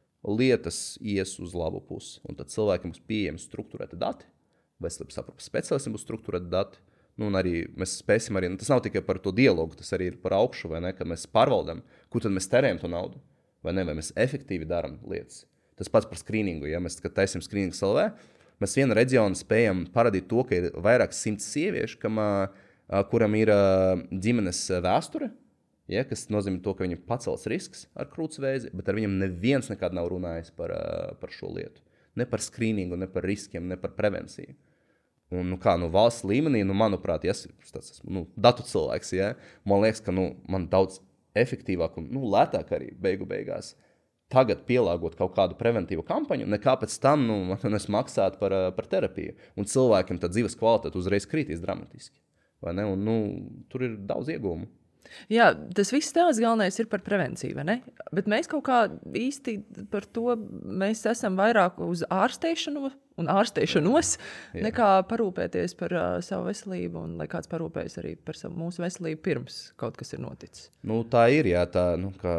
lietas ies uz labu pusi. Un tad cilvēkiem būs pieejami strukturēti dati, veselības aprūpes speciālistiem būs strukturēti dati, nu, un arī mēs spēsim arī, nu, tas nav tikai par to dialogu, tas arī ir par augšu, vai ne, kad mēs pārvaldam, kur tad mēs terējam to naudu, vai ne, vai mēs efektīvi darām lietas. Tas pats par skrīningu, ja mēs, kad taisam skrīningu L V, mēs vienu reģionu spējam parādīt to, ka ir vairāk simts sieviešu, kam, kuram ir ģimenes vēsture, ja, kas nozīmē to, ka viņam pacels risks ar krūtsvēzi, bet ar viņam neviens nekad nav runājis par, par šo lietu. Ne par skrīningu, ne par riskiem, ne par prevenciju. Un, nu kā, nu, valsts līmenī, nu, manuprāt, ja es esmu, nu, datu cilvēks, ja, man liekas, ka, nu, man daudz efektīvāk un, nu, lētāk arī beigu beigās tagad pielāgot kaut kādu preventīvu kampaņu, nekā pēc tam, nu, man es maksātu par, par terapiju. Un cilvēkiem tā dzīves kvalitāte uzreiz krītīs dramatiski. Vai ne? Un, nu, tur ir daudz ieguvumu. Jā, tas viss tās galvenais ir par prevenciju, vai ne? Bet mēs kaut kā īsti par to, mēs esam vairāk uz ārstēšanu un ārstēšanos, Jā. nekā parūpēties par uh, savu veselību un lai kāds parūpējas arī par savu mūsu veselību pirms kaut kas ir noticis. Nu, tā ir, jā, tā, nu, kā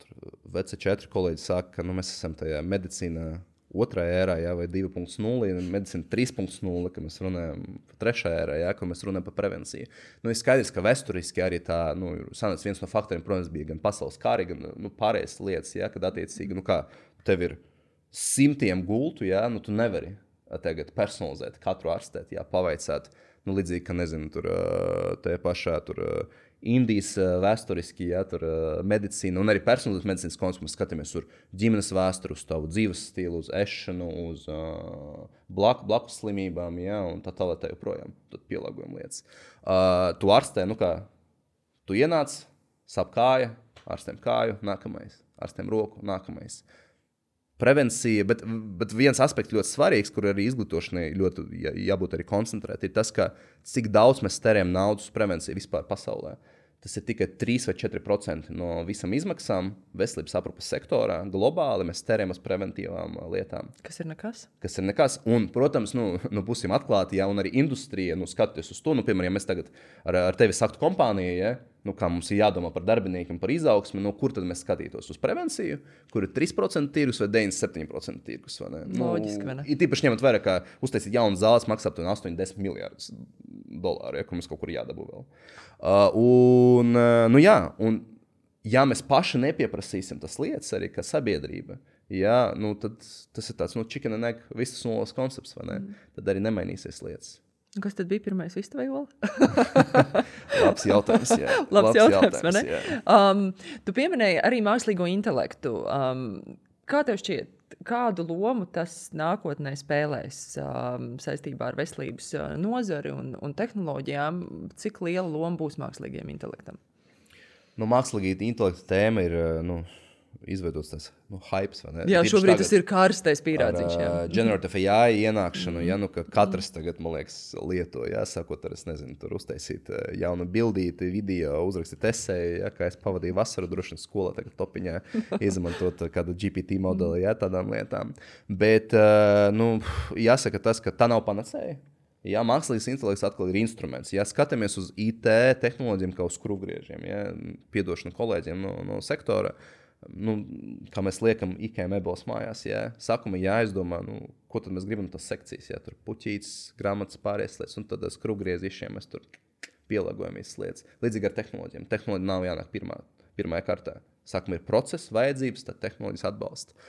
V C četri kolēģi saka, ka nu, mēs esam tajā medicīnā otrā ērā, jā, vai divi punkti nulle, medicīna trīs punkti nulle, ka mēs runājam par trešā ērā, jā, ka mēs runājam par prevenciju. Nu, ir skaidrs, ka vēsturiski arī tā, nu, sanāc viens no faktoriem, protams, bija gan pasaules kāri, gan, nu, pārējais lietas, jā, kad attiecīgi, nu, kā tev ir simtiem gultu, jā, nu, tu nevari tagad personalizēt, katru ārstēt, jā, pavaicāt, nu, līdzīgi, ka, nezinu, tur, tajā pašā, tur, Indijas vēsturiski, jā, tur medicīna un arī personalizētas medicīnas konteksts, mēs skatāmies uz ģimenes vēsturi, uz tavu dzīves stilu, uz ešanu, uz uh, blaku, blakus slimībām, jā, un tā tālāk tā joprojām. Tad pielāgojam lietas. Uh, tu ārstē, nu kā, tu ienāc, sap kāja, ārstēm kāju, nākamais, ārstēm roku, nākamais. prevencija, bet, bet viens aspekts ļoti svarīgs, kur arī izglītošanai ļoti jā, jābūt arī koncentrēt, ir tas, ka cik daudz mēs terējam naudas uz prevenciju vispār pasaulē. Tas ir tikai trīs vai četri procenti no visam izmaksām veselības aprūpes sektorā. Globāli mēs terējam uz preventīvām lietām. Kas ir nekas? Kas ir nekas. Un, protams, nu, nu būsim atklāti, ja, un arī industrija, nu, skatoties uz to, nu, piemēram, ja mēs tagad ar, ar tevi saktu kompāniju, ja, nu, kā mums ir jādomā par darbiniekiem, par izaugsmi, nu, kur tad mēs skatītos uz prevenciju, kur ir trīs procenti tirgus vai deviņdesmit septiņi procenti tirgus, vai ne? Nu, loģiski, vai ne? Ir tīpaši ņemot vērā, ka uztaisīt jaunu zāles maksā aptuveni astoņi desmit miljārdus dolāru, ja, kur mums kaut kur jādabū vēl. Uh, un, uh, nu jā, un ja mēs paši nepieprasīsim tas lietas arī kā sabiedrība, jā, nu tad tas ir tāds, nu, chicken and egg, vistas nulles koncepts, vai ne? Mm. Tad arī nemainīsies lietas. Kas tad bija pirmais vista vai ola? Labs jautājums, jā. Labs, Labs jautājums, jautājums, vai ne? Jā. Um, tu pieminēji arī mākslīgo intelektu. Um, kā tev šķiet, kādu lomu tas nākotnē spēlēs um, saistībā ar veselības uh, nozari un, un tehnoloģijām? Cik liela loma būs mākslīgiem intelektam? Nu, mākslīgā intelekta tēma ir, nu, izveidots tas, nu, hypes, vai ne? Jā, Tīpaši šobrīd tagad tas ir karstais pīrādziņš, jā. Ar uh, generative A I ienākšanu, ja, nu, ka katrs tagad, man liekas, lieto, jā, sākot ar, es nezinu, tur uztaisīt uh, jaunu bildīti, video, uzrakstīt esēju, ja, kā es pavadīju vasaru, droši vien skolā tagad topiņā izmantot kādu G P T modeli, ja, tādām lietām. Bet, uh, nu, jāsaka tas, ka tā nav panacēja. Jā, mākslīgais intelekts atkal ir instruments. Ja skatāmies uz I T tehnoloģiem kā uz skrūvgriežiem, ja, piedošanu kolēģiem no, no sektora, nu, kā mēs liekam IKEA mebeles mājās, ja, sākumā jāizdomā, nu, ko tad mēs gribam tas sekcijas, ja, tur puķītes, grāmatas, pārējās lietas, un tad skrūvgriezīšiem mēs tur pielāgojam visas lietas. Līdzīgi ar tehnoloģiem. Tehnoloģija nav jānāk pirmā, pirmajā kārtā. Sākumā ir process, vajadzības, tad tehnoloģijas atbalsta.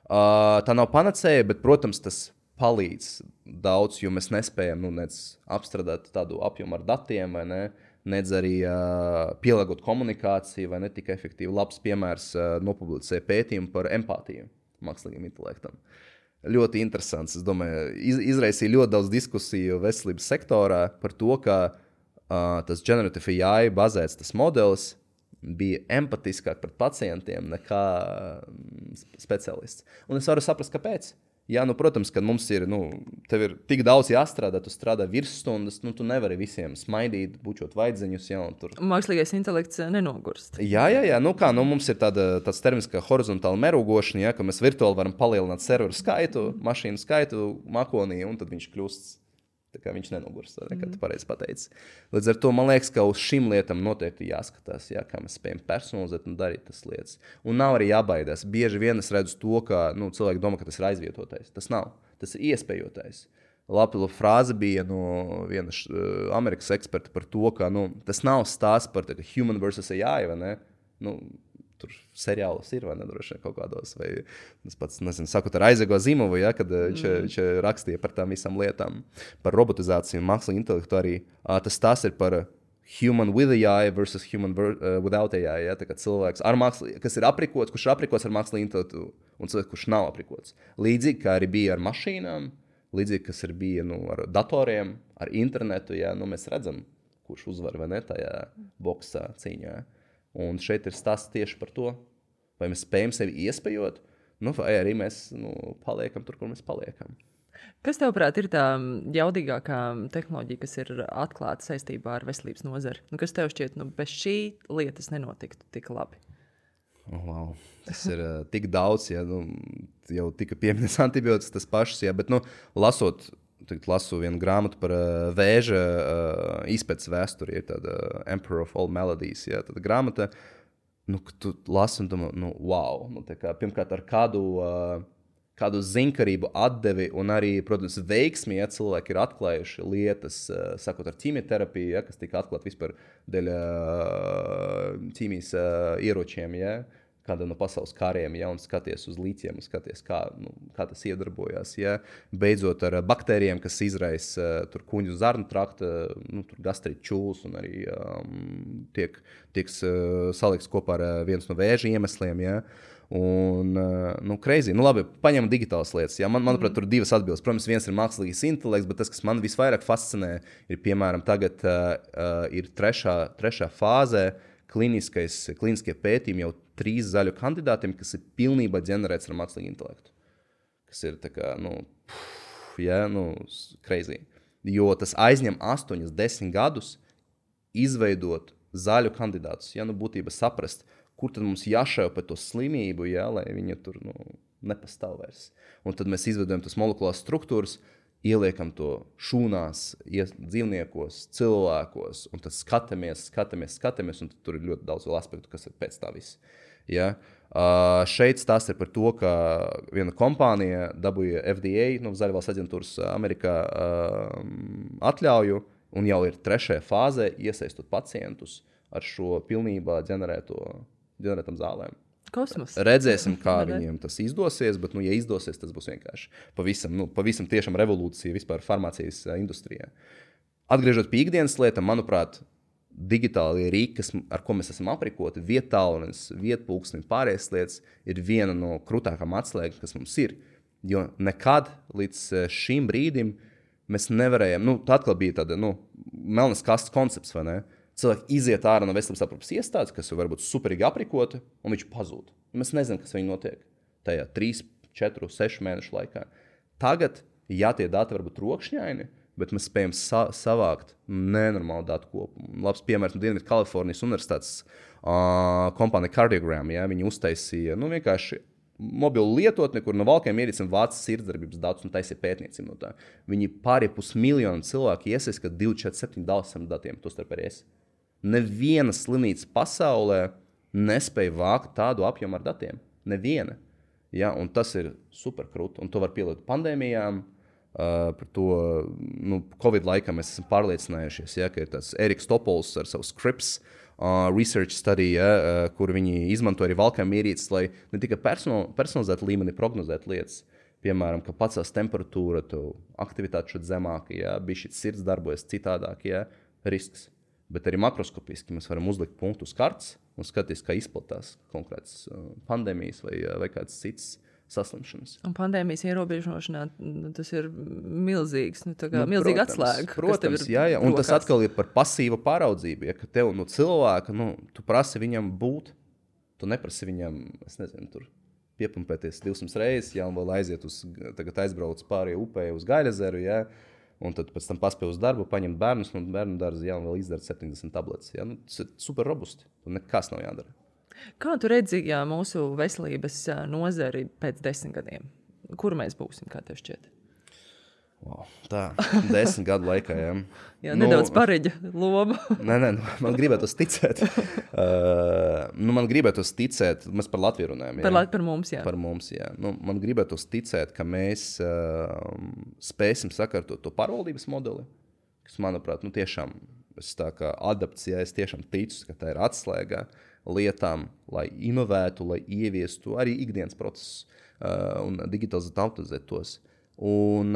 Uh, tā nav panacēja, bet, protams, tas palīdz daudz, jo mēs nespējam, nu, nec apstrādāt tādu apjomu ar datiem, vai ne, nedz arī uh, pielāgot komunikāciju, vai ne tik efektīvi. Labs piemērs uh, nopublicēja pētījumu par empātiju mākslīgiem intelektam. Ļoti interesants. Es domāju, iz, izraisīja ļoti daudz diskusiju veselības sektorā par to, ka uh, tas generative A I bazēts tas modelis bija empatiskāk pret pacientiem nekā uh, speciālists. Un es varu saprast, kāpēc. Jā, nu, protams, kad mums ir, nu, tev ir tik daudz jāstrādā, tu strādā virsstundas, nu, tu nevari visiem smaidīt, bučot vaidziņus, jā, un tur. Mākslīgais intelekts nenogurst. Jā, jā, jā, nu kā, nu, mums ir tāda, tāds termins kā horizontāla merūgošana, jā, ka mēs virtuāli varam palielināt serveru skaitu, mašīnu skaitu, makonī, un tad viņš kļūst, tā kā viņš nenogurst, tā, kā tu pareizi pateici. Līdz ar to, man liekas, ka uz šīm lietām noteikti jāskatās, jā, kā mēs spējam personalizēt un darīt tas lietas. Un nav arī jābaidās. Bieži vien es redzu to, ka, nu, cilvēki domā, ka tas ir aizvietotais. Tas nav. Tas ir iespējotais. Laba frāze bija no viena uh, Amerikas eksperta par to, ka, nu, tas nav stāsts par tā, human versus A I, vai ne? Nu, tur seriālos ir, vai nedroši kaut kādos, vai es pats, nezinu, sakot ar Aizego Zimovu, ja, kad mm. viņš, viņš rakstīja par tām visām lietām, par robotizāciju un mākslīgu intelektu arī. Tas tas ir par human with A I versus human ver, uh, without A I, ja, tā kā cilvēks, ar māksli, kas ir aprikots, kurš ir aprikots ar mākslīgu intelektu, un cilvēks, kurš nav aprikots. Līdzīgi, kā arī bija ar mašīnām, līdzīgi, kas ir bija, nu, ar datoriem, ar internetu, ja, nu, mēs redzam, kurš uzvar, vai ne, tajā boksā cīņā. Un šeit ir stāsts tieši par to, vai mēs spējam sevi iespējot, nu, vai arī mēs, nu, paliekam tur, kur mēs paliekam. Kas tevprāt ir tā jaudīgākā tehnoloģija, kas ir atklāta saistībā ar veselības nozari? Nu, kas tev šķiet, nu, bez šī lietas nenotiktu tik labi? Oh, wow. Tas ir uh, tik daudz, ja, nu, jau tika pieminēts antibiotikas tas pašs, ja, bet, nu, lasot, tagad lasu vienu grāmatu par uh, vēža uh, izpētes vēsturi, ir tāda uh, Emperor of All Maladies, ja, tāda grāmata, nu, tu lasi un domā, nu, wow, nu, tā kā, pirmkārt ar kādu, uh, kādu zinkarību atdevi un arī, protams, veiksmi, ja cilvēki ir atklājuši lietas, uh, sakot ar ķīmioterapiju, ja, kas tika atklāt vispār dēļ uh, ķīmijas uh, ieročiem, ja, kāda no pasaules kariem, ja, un skaties uz līķiem, un skaties, kā, nu, kā tas iedarbojās, ja. Beidzot ar baktērijiem, kas izraisa uh, tur kuņu zarnu trakta, nu, tur gastrīta čūlas, un arī um, tiek, tieks uh, salikts kopā ar uh, viens no vēža iemesliem, ja. Un, uh, nu, crazy. Nu, labi, paņemam digitālas lietas, ja. Man, manuprāt, tur ir divas atbildes. Protams, viens ir mākslīgais intelekts, bet tas, kas man visvairāk fascinē, ir, piemēram, tagad uh, uh, ir trešā, trešā fāzē, kliniskais, kliniskie pētījumi jau trīs zaļu kandidātiem, kas ir pilnībā ģenerēts ar mākslīgu intelektu. kas ir tā kā, nu, pff, ja, nu, crazy. Jo tas aizņem astoņus, desmit gadus izveidot zaļu kandidātus, ja, nu, būtībā saprast, kur tad mums jāšauj par to slimību, ja, lai viņa tur, nu, nepastāv vairs. Un tad mēs izveidojam tas molekulās struktūras, ieliekam to šūnās, dzīvniekos, cilvēkos, un tad skatāmies, skatāmies, skatāmies, un tad tur ir ļoti daudz vēl aspektu, kas ir pēc tā viss. Ja? Uh, šeit stāsts ir par to, ka viena kompānija dabūja F D A, nu, Zaļvalsts aģentūras Amerikā, uh, atļauju, un jau ir trešajā fāzē iesaistot pacientus ar šo pilnībā ģenerēto, ģenerētam zālēm. Kosmos. Redzēsim, kā viņiem tas izdosies, bet, nu, ja izdosies, tas būs vienkārši pavisam, nu, pavisam tiešām revolūcija vispār farmācijas industrijā. Atgriežot pie ikdienas lietām, manuprāt, digitālie rīki, kas, ar ko mēs esam aprikoti, viettālunis, vietpulksni, pārējās lietas, ir viena no krūtākām atslēgām, kas mums ir. Jo nekad līdz šim brīdim mēs nevarējām, nu, tā atkal bija tāda, nu, melnas kastes koncepts, vai ne? Cilvēki iziet ārā no veselības aprūpes iestādes, kas var būt superīgi aprikoti, un viņš pazūd. Mēs nezinām, kas viņam notiek tajā trīs, četru, sešu mēnešu laikā. Tagad, ja tie dati var būt rokšņaini, bet mēs spējam sa- savākt nenormālu datu kopumu. Labs piemērs no Dienvidu Kalifornijas universitātes uh, kompānija Cardiogram, ja, viņi uztaisīja, nu, vienkārši mobilu lietotni, kur no valkiem ierīcam vācis sirdsdarbības datus un taisīja pētniecību no tā. Viņi pāri pus miljonu cilvēku iesaist, ka divi četri septiņi dalās ar datiem, tostarp arī es. Neviena slimnīca pasaulē nespēja vākt tādu apjomu ar datiem. Neviena. Ja, un tas ir super krūti. Un to var pielietot pandēmijām. Uh, par to, nu, Covid laikā mēs esam pārliecinājušies, ja, ka ir tāds Eriks Topols ar savu Scripps uh, research study, ja, uh, kur viņi izmanto arī valkām ierīces, lai ne tikai personal, personalizētu līmeni prognozētu lietas. Piemēram, ka pacels temperatūra, tu aktivitāte šeit zemāka, ja, bija šis sirds darbojas citādāk, ja, risks. Bet arī makroskopiski mēs varam uzlikt punktu uz kartes un skatīties, kā izplatās konkrētas uh, pandēmijas vai, vai kādas citas saslimšanas. Un pandēmijas ierobežošanā tas ir milzīgs, nu, tā kā nu, milzīga protams, atslēga. Protams, jā, jā. Un tas atkal ir par pasīvu pāraudzību. Ja, ka tev no cilvēka, nu, tu prasi viņam būt, tu neprasi viņam, es nezinu, tur piepumpēties divsimt reizes, ja, un vēl aiziet uz, tagad aizbrauc pāri upē uz Gaļazeru, ja, un tad pēc tam paspēj uz darbu, paņemt bērnus no bērnu dārza, ja, un vēl izdara septiņdesmit tabletes. Ja. Nu, tas ir super robusti, un nekas nav jādara. Kā tu redzi jā, mūsu veselības nozari pēc desmit gadiem? Kur mēs būsim, kā tev šķiet? Wow, tā, desmit gadu laikā, jā. Jā, nedaudz nu, pareģa loma. Nē, nē, nu, man gribētos ticēt. uh, nu, man gribētos ticēt, mēs par Latviju runājam. Jā. Par, par mums, jā. Par mums, jā. Nu, man gribētos ticēt, ka mēs uh, spēsim sakārtot to pārvaldības modeli, kas, manuprāt, nu, tiešām, es tā kā adapts, ja es tiešām ticu, ka tā ir atslēgā lietām, lai inovētu, lai ieviestu arī ikdienas procesus uh, un digitalizēt, autorizēt tos. Un,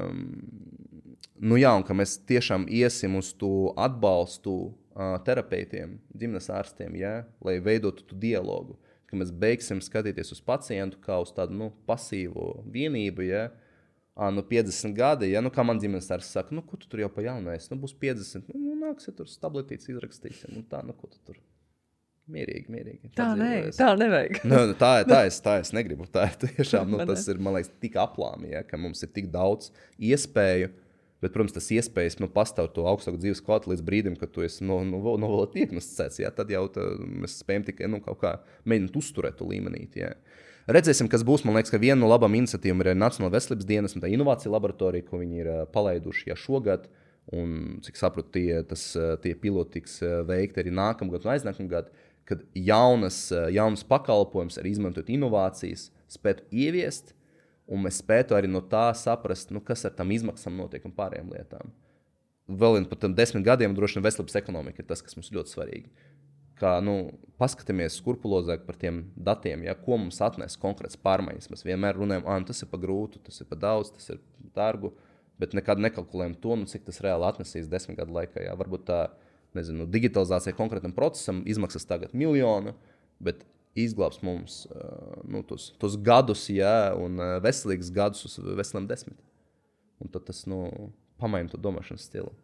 uh, nu jā, un ka mēs tiešām iesim uz to atbalstu uh, terapeitiem, ģimenes ārstiem, ja, lai veidotu tu dialogu, ka mēs beigsim skatīties uz pacientu kā uz tādu, nu, pasīvu vienību, ja, à, nu, piecdesmit gadi, ja, nu, kā man ģimenes ārsts saka, nu, ko tu tur jau pa jaunais, nu, būs piecdesmit, nu, nāksi tur tabletītes izrakstīts, ja, nu, tā, nu, ko tu tur. Mierīgi, mierīgi. Tā, ne, tā nevajag. Nu, tā, tā, es, tā es negribu. Tā ir tiešām, nu, tas ir, man liekas, tik aplāmi, ja, ka mums ir tik daudz iespēju, bet, protams, tas iespējas, nu, pastāv to augstāku dzīves kvalitāti līdz brīdim, kad tu esi no, no, no, no vēl diagnosticēts, ja, tad jau tā, mēs spējam tikai, nu, kaut kā mēģināt uzturēt to līmenīt, ja. Redzēsim, kas būs. Man liekas, ka viena no labām iniciatīvām ir Nacionālā veselības dienas un tā inovācija laboratorija, ko viņi ir palaiduši ja šogad, un, cik saprotu, tie, tas, tie piloti tiks veikti arī nākamgad un aiznākamgad, kad jaunas, jaunas pakalpojums arī izmantot inovācijas, spētu ieviest, un mēs spētu arī no tā saprast, nu, kas ar tām izmaksām notiek un pārējām lietām. Vēl vien pat tam desmit gadiem droši vien veselības ekonomika ir tas, kas mums ļoti svarīgi. Kā, nu, paskatāmies skrupulozāk par tiem datiem, ja, ko mums atnes konkrēts pārmaiņas. Mēs vienmēr runājam, ah, tas ir pa grūtu, tas ir pa daudz, tas ir dārgu, bet nekad nekalkulējam to, nu, cik tas reāli atnesīs desmit gadu laikā. Ja. Varbūt tā, nezinu, digitalizācija konkrētam procesam izmaksas tagad miljonu, bet izglābs mums uh, nu, tos, tos gadus, ja, un uh, veselīgus gadus uz veseliem desmit. Un tad tas, nu, pamaina to domāšanas stilu.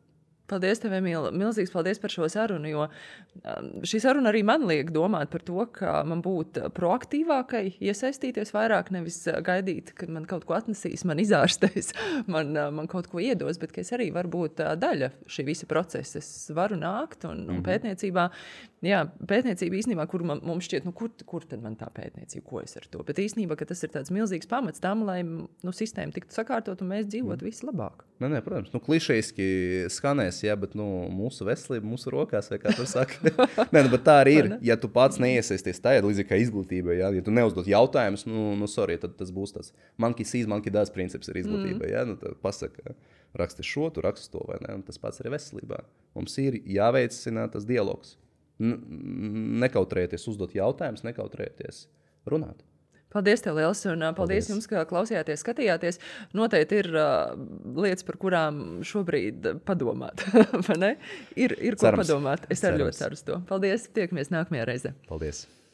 Paldies, tev, Emīl. Milzīgs paldies par šo sarunu, jo šī saruna arī man liek domāt par to, ka man būtu proaktīvākai, iesaistīties vairāk, nevis gaidīt, ka man kaut ko atnesīs, man izārstēs, man, man kaut ko iedos, bet ka es arī varu būt daļa šī visa procesa. Es varu nākt un, un pētniecībā, jā, pētniecība īstenībā, kur man, mums šķiet, nu kur, kur tad man tā pētniecība, ko es ar to? Bet īstenībā, ka tas ir tāds milzīgs pamats tam, lai nu, sistēma tiktu sakārtot un mēs dzīvotu mm. visi labāk. Nē, nē, protams, nu, klišejiski skanēs, jā, bet nu, mūsu veselība, mūsu rokās, vai kā tur saka. Nē, nu, bet tā arī ir. Ja tu pats neiesaisties tajā līdzīgi kā izglītībai, jā, ja tu neuzdod jautājumus, nu, nu sorry, tad tas būs tas monkey sees, monkey does princips ir izglītībai. Mm. Jā, nu, tad pasaka, raksti šo, tu raksti to, vai ne? Un tas pats arī veselībā. Mums ir jāveicina tas dialogs. N- nekautrēties uzdot jautājumus, nekautrēties runāt. Paldies tev liels un paldies, paldies jums, ka klausījāties, skatījāties. Noteikti ir uh, lietas, par kurām šobrīd padomāt, vai ne? Ir, ir ko Cerams. padomāt. Es arī ļoti ceru uz to. Paldies, tiekamies nākamajā reizē. Paldies.